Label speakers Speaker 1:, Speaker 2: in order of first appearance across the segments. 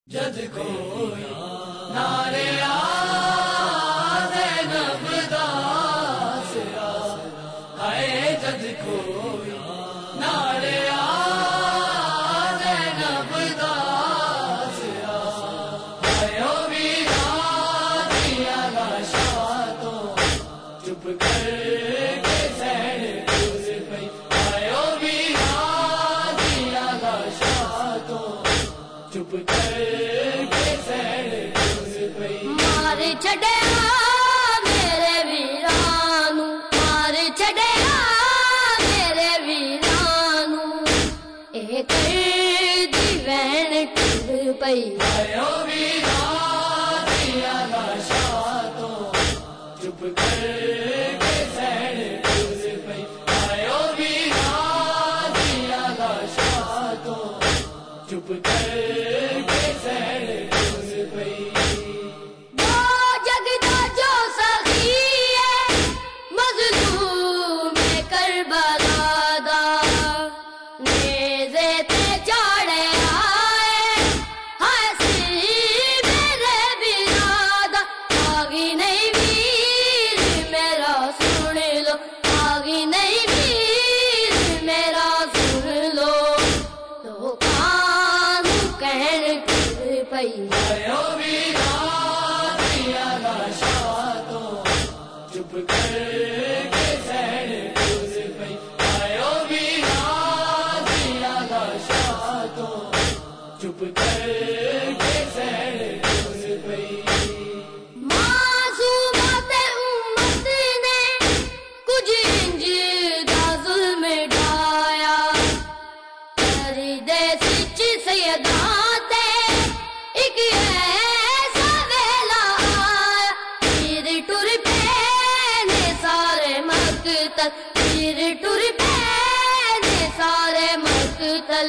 Speaker 1: جد کوئی نارے زینب دا سرا ہائے جد کوئی نارے زینب دا سرا ہائے او ویران دیا لاشاں تو چپ کر کے سین گز پئی ہائے او ویران دیا لاشاں تو چپ کر
Speaker 2: مار چھڈیا میرے ویرانو مار چھڈیا میرے ویرانو اے کر دی وین ٹر پئی
Speaker 1: آیو ویران دیا لاشاں تو چپ کر کے سین گز پئی آیو ویران دیا لاشاں تو چپ کر کے سین گز پئی آیو ویران دیا لاشاں تو چپ کر کے سین گز پئی آیو ویران دیا لاشاں تو چپ کر کے سین گز پئی
Speaker 2: معصومات امت نے کچھ انج دا ظلم ڈھایا دے سچ سیداں پیر ٹر پے سارے مقتل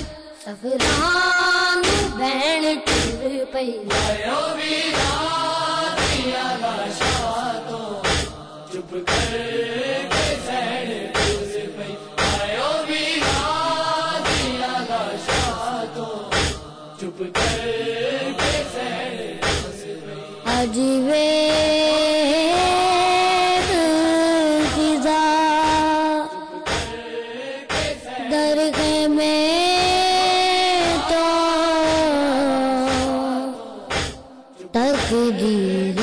Speaker 2: سفران بہن ٹر پئی
Speaker 1: آیو ویران دیا لاشاں تو چپ کر کے سین گز پئی آیو ویران دیا لاشاں تو چپ کر کے سین گز پئی
Speaker 2: عجیبے درگاہ میں تو تقدیر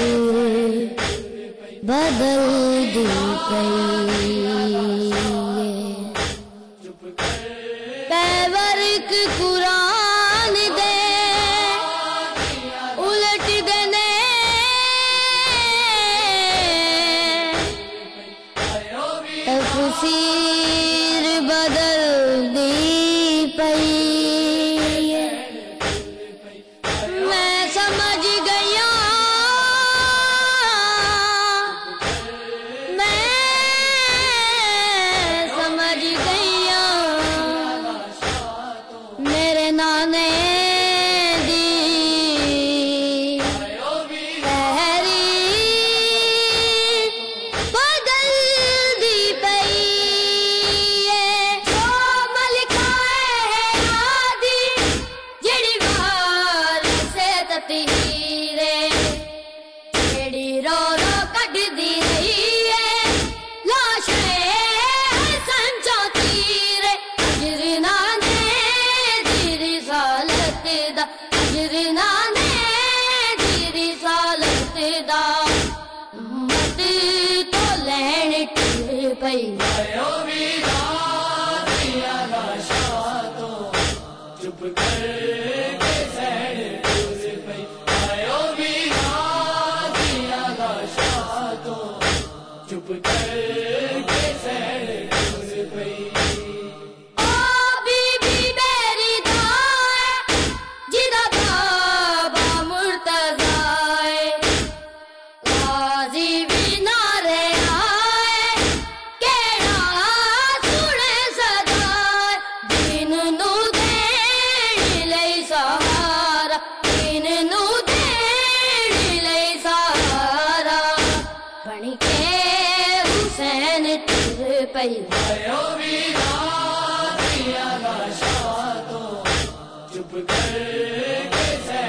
Speaker 2: بدل دی گئی پیورک قرآن دے الٹ گنے تفسیر بدل دی پئی میں سمجھ گیا میرے نانے
Speaker 1: آیو ویران دیا لاشاں تو چپ کر کے سین گز پئی آیو ویران دیا لاشاں تو چپ کر کے سین گز پئی آیو ویران دیا لاشاں تو چپ کر کے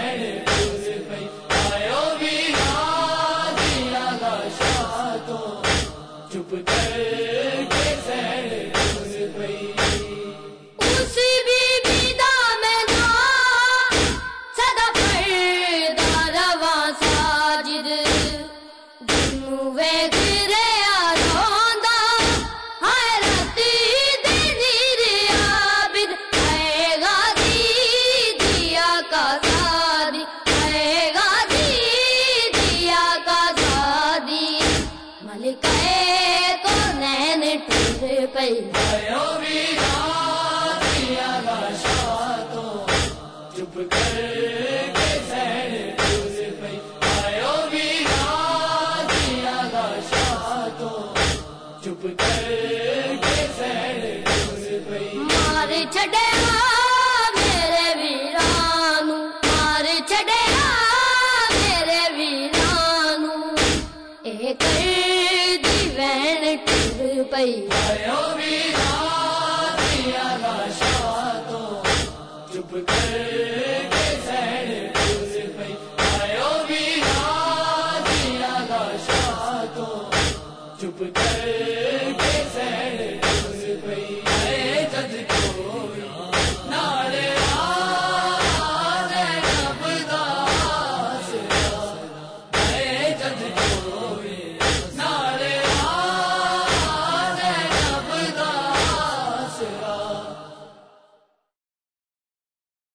Speaker 1: کے سین روز پئی آیو ویران دیا لاشاں تو چپ کر کے سین روز پئی
Speaker 2: مار چھڈے میرے ویرانو مار چھڈے میرے ویرانو اے کر دی وین ٹر پئی
Speaker 1: آیو ویران دیا لاشاں تو چپ کر کے سین روز پئی آیو ویران دیا لاشاں تو چپ کر